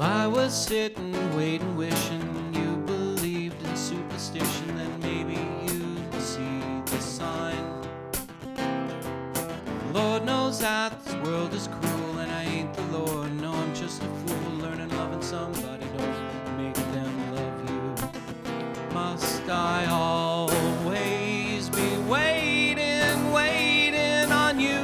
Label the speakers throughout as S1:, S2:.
S1: I was sitting, waiting, wishing you believed in superstition, then maybe you'd see the sign. Lord knows that this world is cruel, and I ain't the Lord. No, I'm just a fool, learning loving somebody don't make them love you. Must I always be waiting, waiting on you?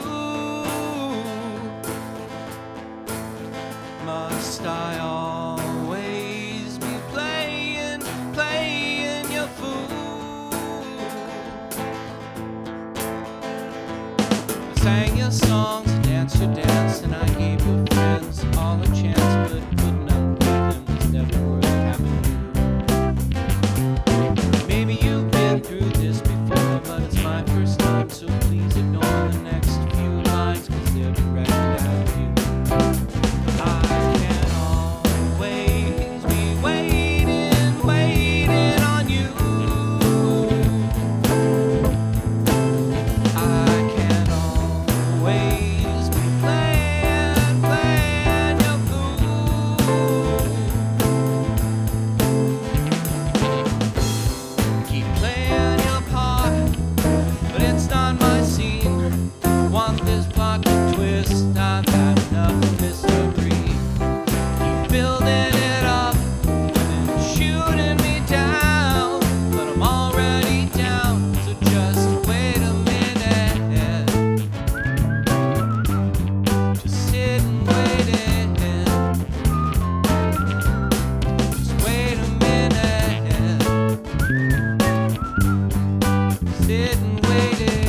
S1: Must I always be playing, playing your fool? I sang your songs, danced your dance, and I gave your friends all a chance, but putting up with them was never worth having you. Maybe you've been through this before, but it's my first time, so please ignore the next few lines, 'cause they're directed at you. I can always be waiting, waiting on you. I can always be playing, playing your fool. Keep playing your part, but it's not my scene. Want this plot to twist? I've had enough of mystery. Keep building it up and then shooting me down, but I'm already down, so just wait a minute. Just sit and wait it. Just wait a minute. Sit and wait it.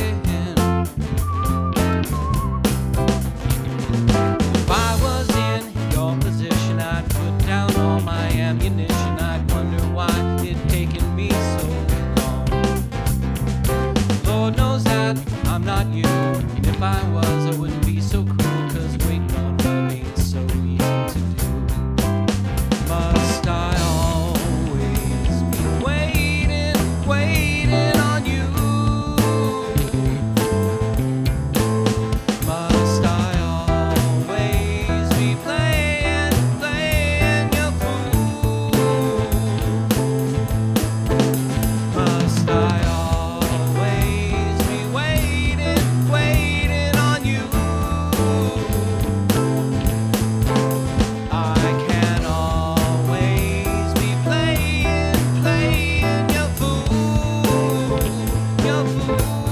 S1: If I was in your position, I'd put down all my ammunition. I'd wonder why it'd taken me so long. Lord knows that I'm not you, and if I was, I wouldn't be so cruel, 'cause waiting on love ain't so easy to do. Must I always be waiting, waiting on you? Must I always be playing, playing your fool? Must I always be waiting, waiting on you? I can always be playing, playing your fool, your fool.